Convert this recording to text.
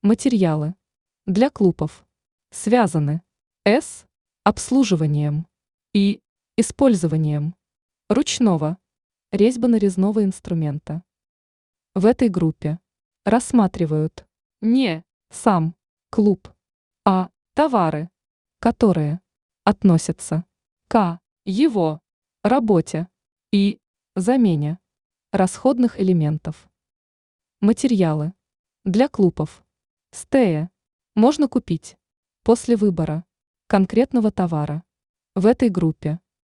Материалы для клубов связаны с обслуживанием и использованием ручного резьбо-нарезного инструмента. В этой группе рассматривают не сам клуб, а товары, которые относятся к его работе и замене расходных элементов. Материалы для клубов стея можно купить после выбора конкретного товара. В этой группе